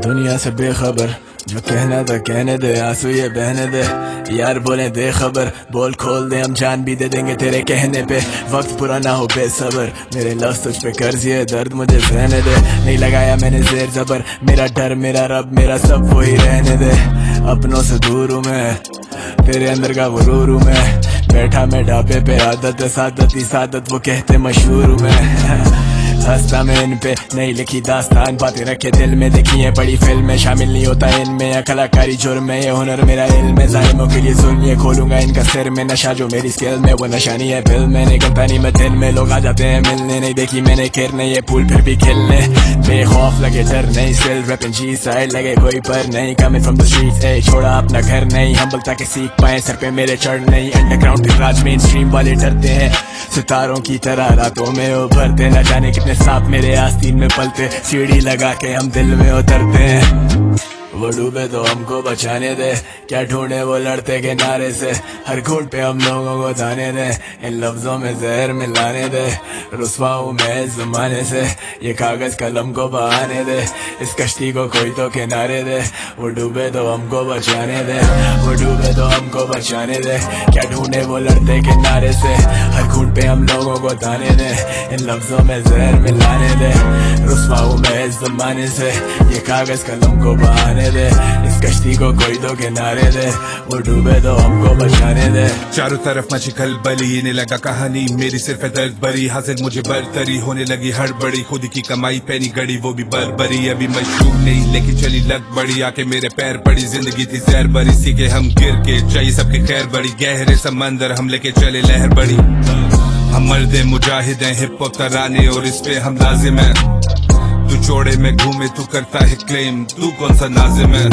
दुनिया से बेखबर, जो कहना था कहने दे, आंसू ये बहने दे। यार बोले दे खबर, बोल खोल दे, हम जान भी दे देंगे तेरे कहने पे। वक्त पूरा ना हो बेसबर, मेरे लफ्ज़ तुझ पे कर्ज, ये दर्द मुझे सहने दे। नहीं लगाया मैंने जेर जबर, मेरा डर मेरा रब मेरा सब वही रहने दे। अपनों से दूर हूँ मैं, तेरे अंदर का गुरूर हूँ मैं। बैठा मैं ढाबे पे, आदत सादत ही सादत, वो कहते मशहूर हूँ मैं। हंसता मैं इन पे, नहीं लिखी दास्तान, बातें रखे दिल में, देखी है बड़ी फिल्म में। शामिल नहीं होता इनमें या कलाकारी जुर्म है, ये हुनर मेरा इल्म है। जालिमों के लिए जुल्म ये खोलूंगा इनका सिर में। नशा जो मेरी स्किल में, वो नशा नहीं है फिल्म में। निकलता नहीं मैं दिल में, लोग आ जाते हैं मिलने। नहीं देखी मैंने खिरने, ये फूल फिर भी खिलने। बेखौफ लगे डर नहीं, स्टिल रैपिंग जी साइड, लगे कोई पर नहीं। कमिंग फ्रॉम द स्ट्रीट्स, ए छोड़ा अपना घर नहीं। हम्बल ताकि सीख पाए, सर पे मेरे चढ़ नहीं। अंडरग्राउंड के राज, मेन स्ट्रीम वाले डरते हैं। सितारों की तरह रातों में उभरते, न जाने कितने सांप मेरे आस्तीन में पलते। सीढ़ी लगा के हम दिल में उतरते हैं। वो डूबे तो हमको बचाने दे, क्या ढूंढे वो लड़ते के नारे से। हर घूंट पे हम लोगों को दाने दे, इन लफ्जों में जहर मिलाने दे। रुस्वा हूँ मैं इस जमाने से, ये कागज कलम को बहाने दे। इस कश्ती को कोई तो किनारे दे, वो डूबे तो हमको बचाने दे। वो डूबे तो हमको बचाने दे, क्या ढूंढे वो लड़ते के नारे से। हर घूंट पे हम लोगों को दाने दे, इन लफ्जों में जहर मिलाने दे। रुस्वा हूँ मैं इस जमाने से, ये कागज कलम को बहाने दे। इस कश्ती को कोई तो किनारे दे, वो डूबे तो हमको बचाने दे। चारों तरफ मची खलबली, इन्हें लगा कहानी मेरी सिर्फ दर्द भरी। हाजिर मुझे बरतरी, होने लगी हड़बड़ी। खुद की कमाई पैनी गड़ी, वो भी बरबरी। अभी मशहूर नहीं लेकिन चली लग बड़ी, आके मेरे पैर पड़ी। जिंदगी थी जहर भरी, सीखे हम गिर के, चाहिए सबकी खैर बड़ी। गहरे समंदर हम लेके चले लहर बड़ी। हम मर्दे मुजाहिद हैं, हिप हॉप तराने और इस पे हम लाजिम हैं। तू जोड़े में घूमे, तू करता है क्लेम, तू कौन सा नाजिम है।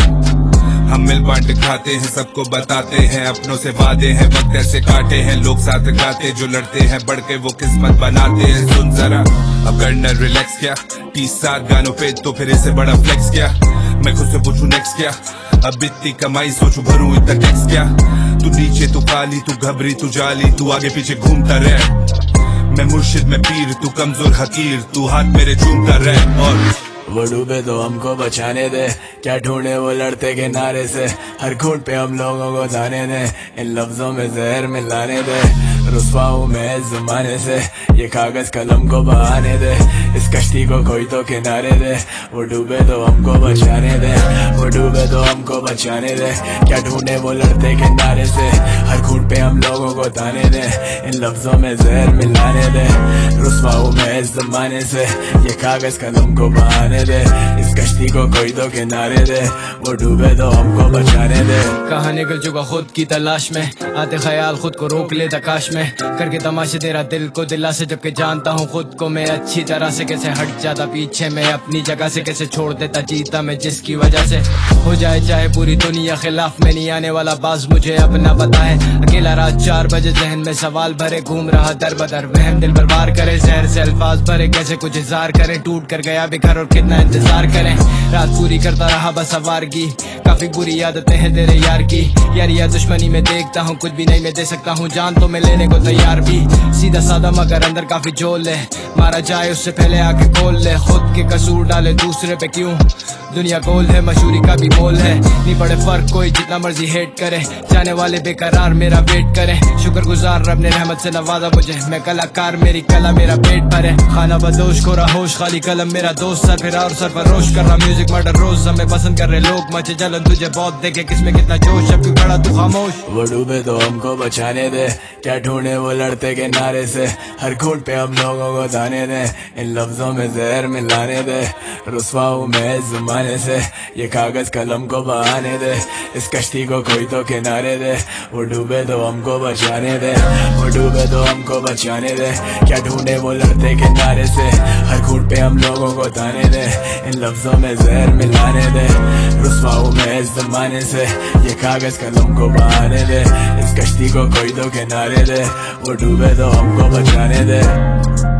हम मिल बांट खाते हैं, सबको बताते हैं, अपनों से वादे हैं। वक्त ऐसे काटे हैं, लोग साथ गाते, जो लड़ते हैं बढ़ के वो किस्मत बनाते हैं। सुन जरा अब करना रिलैक्स क्या, 30-60 गानों पे तो फिर इससे बड़ा फ्लेक्स क्या। मैं खुद से पूछूं नेक्स्ट क्या, अब इतनी कमाई सोचू भरूं इतना टैक्स क्या। तू नीचे तू काली, तू घबरी तू जाली, तू आगे पीछे घूमता रह। मैं मुर्शिद में पीर, तू कमजोर हकीर, तू हाथ मेरे चूमता रह। और वो डूबे तो हमको बचाने दे, क्या ढूंढे वो लड़ते के नारे से। हर घूंट पे हम लोगों को दाने दे, इन लफ्जों में जहर मिलाने दे। रुस्वा हूँ मैं इस जमाने से, ये कागज कलम को बहाने दे। इस कश्ती को कोई तो किनारे दे, वो डूबे तो हमको बचाने दे। वो डूबे तो हमको बचाने दे, क्या ढूंढे वो लड़ते के नारे से। हर घूंट पे हम लोगों को दाने दे, इन लफ्जों में जहर मिलाने दे। रुस्वा हूँ मैं इस जमाने से, ये कागज कलम को बहाने दे। इस कश्ती को कोई तो किनारे दे, वो डूबे तो हमको बचाने दे। कहाँ निकल चुका खुद की तलाश में, आते ख्याल खुद को रोक लेता काश में। करके तमाशे तेरा दिल को दिला से, जबकि जानता हूँ खुद को मैं अच्छी तरह से। कैसे हट जाता पीछे मैं अपनी जगह से, कैसे छोड़ देता जीता मैं जिसकी वजह से। हो जाए चाहे पूरी दुनिया खिलाफ, में नहीं आने वाला बाज मुझे अपना पता है। अकेला रात 4 बजे जहन में सवाल भरे, घूम रहा दर बदर वहम दिल पर वार करे। जहर से अल्फाज भरे, कैसे कुछ इज़हार करे। टूट कर गया बिखर और कितना इंतजार करें। रात पूरी करता रहा बस आवारगी, काफी बुरी आदतें हैं तेरे यार की। यार या दुश्मनी में देखता हूँ, कुछ भी नहीं मैं दे सकता हूँ, जान तो मैं लेने को तैयार भी। सीधा साधा मगर अंदर काफी जोल है, मारा जाए उससे पहले आके खोल ले। खुद के कसूर डाले दूसरे पे क्यों, दुनिया गोल है मशहूरी का भी मोल है। नहीं पड़े फर्क कोई जितना मर्जी हेट करे, जाने वाले बेकरार मेरा वेट करे। शुक्रगुजार रब ने रहमत से नवाजा मुझे, मैं कलाकार मेरी कला मेरा पेट भरे। खाना बदोश खोरा होश, खाली कलम मेरा दोस्त, सर फिरा और सरफरोश कर रहा म्यूजिक मर्डर रोज। हमें पसंद कर रहे लोग, मचे जलन तुझे बहुत देखे, किसमें कितना जोश, अब क्यों खड़ा तू खामोश। वो डूबे तो हमको बचाने दे, क्या ढूंढे वो लड़ते के नारे से। हर घूंट पे हम लोगों को दाने दे, इन लफ्जों में जहर मिलाने दे। रुस्वा हूँ मैं इस जमाने से, ये कागज कलम को बहाने दे। इस कश्ती को कोई तो किनारे दे, वो डूबे तो हमको बचाने दे। वो डूबे तो हमको बचाने दे, क्या ढूंढे वो लड़ते के नारे से। हर घूंट पे हम लोगों को दाने दे, इन लफ्जों में जहर मिलाने दे। रुस्वा हूँ मैं इस जमाने से, ये कागज कलम को बहाने दे। इस कश्ती को कोई तो किनारे दे, वो डूबे तो हमको बचाने दे।